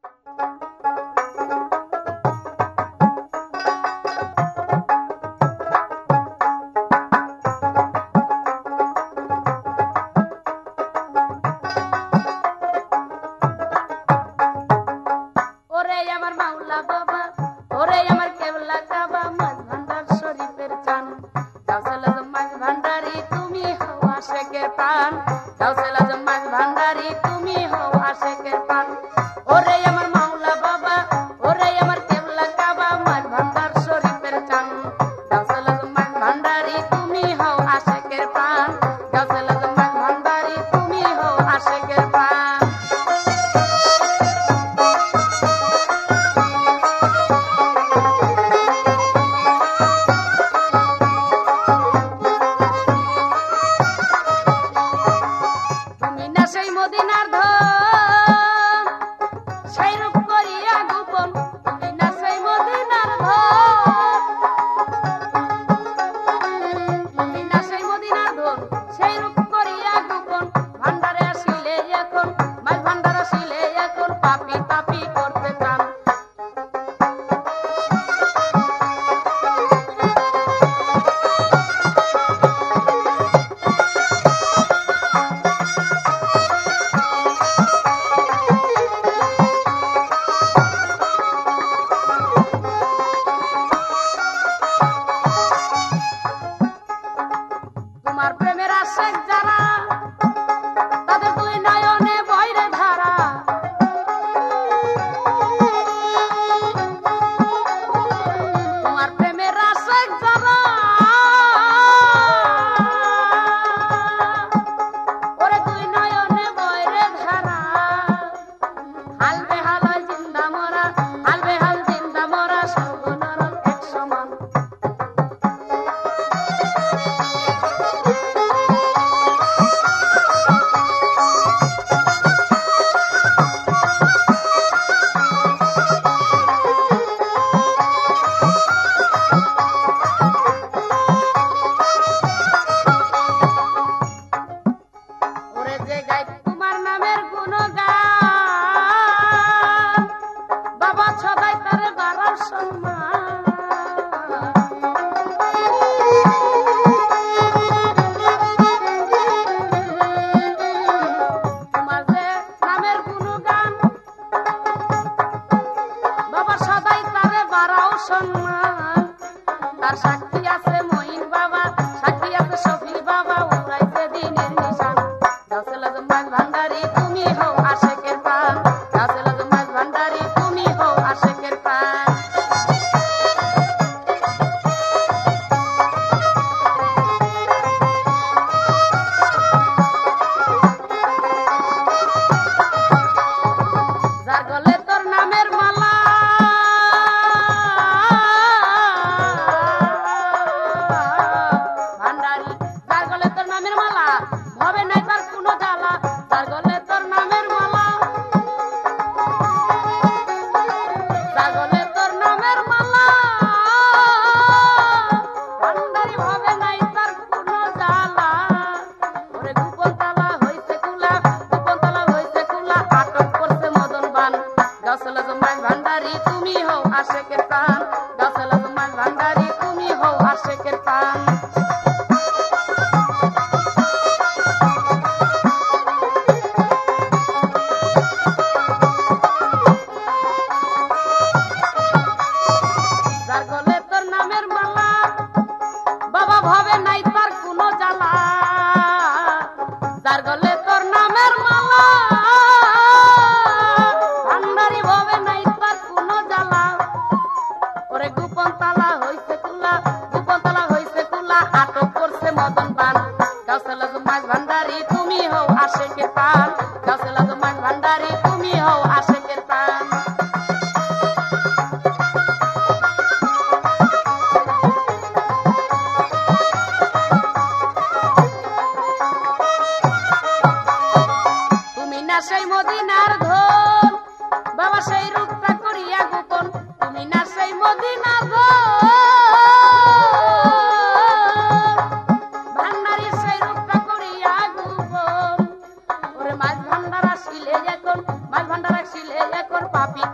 পাপি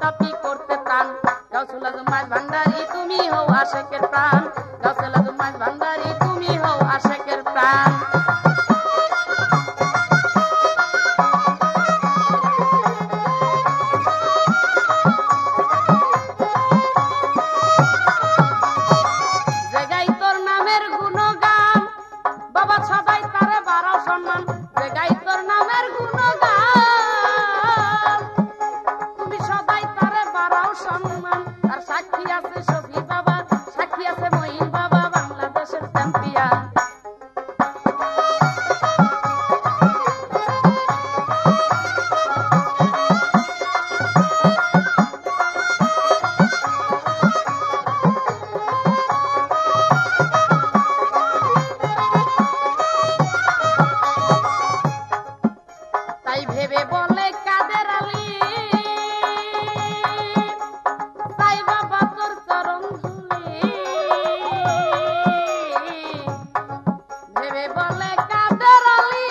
সম্মান যে গাই তোর নামের গুণগান তুমি সদাই তারে বাড়াও সম্মান তার সাক্ষী আছে শফি বাবা সাক্ষী আছে মঈন বাবা বাংলাদেশের চ্যাম্পিয়ন তাই ভেবে বলে কাদের আলী তাই বাবা তোর চরণ ধুলি ভেবে বলে কাদের আলী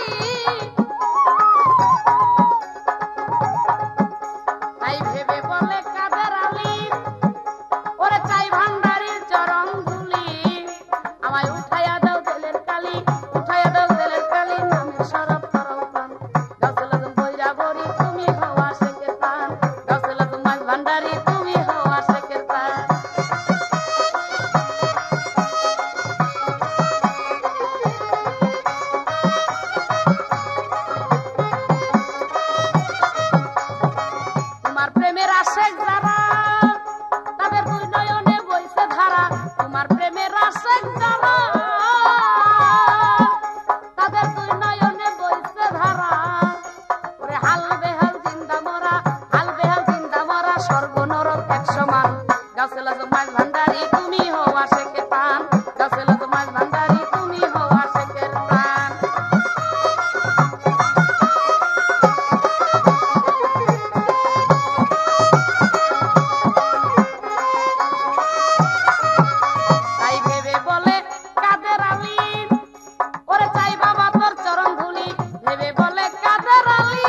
তাই ভেবে বলে কাদের আলী ওরে চাই ভান্ডারির চরণ ধুলি আমায় উঠাইয়া দাও দেলের কালি উঠাইয়া দাও দেলের কালি নামের শরফ করো পান গাছলা বইরা বড়ি তুমি হওয়া শেখের পান গাছলা তোমার ভান্ডারি তুমি হওয়া শেখের পান তোমার প্রেমের আশেক যারা তাদের দুই নয়নে বইছে ধারা তোমার প্রেমের আশেক যারা তাদের দুই নয়নে বইছে ধারা ওরে হাল বেহাল জিন্দা মরা স্বর্গ নরক এক সমান গাছলা তোমার ভান্ডারি তুমি হওয়া শেখের পান গাছলা তোমার ভান্ডারি তুমি হওয়া শেখের পান তাই ভেবে বলে কাদের আলী ওরে চাই বাবা তোর চরণ ধুলি ভেবে বলে কাদের আলী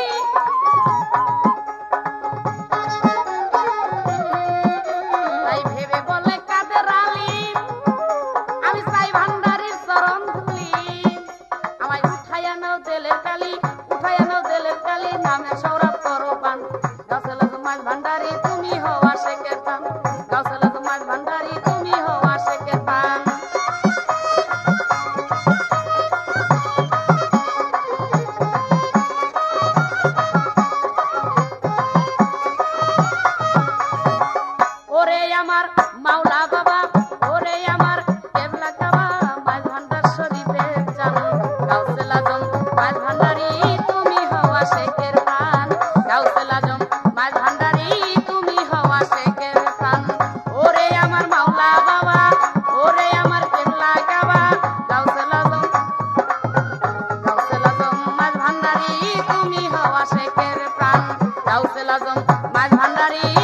তাই ভেবে বলে কাদের আলী আমি চাই ভান্ডারির চরণ ধুলি আমায় উঠাইয়া নাও দেলের কালি উঠাইয়া নাও দেলের কালি নামে সৌরভ করো পান গাছলা তোমার ভান্ডারি তুমি হওয়া শেখের পান গাছলা তোমার ভান্ডারি তুমি হওয়া শেখের পান ওরে আমার মাওলা বাবা ওরে আমার কেবলা কাবা মাঝ ভান্ডার শরীফের চান গাউসুল আজম মাঝ ভান্ডারি তুমি হওয়া শেখের পান গাউসুল আজম মাঝ ভান্ডারি তুমি হওয়া শেখের পান ওরে আমার মাওলা বাবা ওরে আমার কেবলা কাবা গাউসুল আজম মাঝ ভান্ডারি তুমি হওয়া শেখের প্রাণ গাউসুল আজম মাঝ ভান্ডারি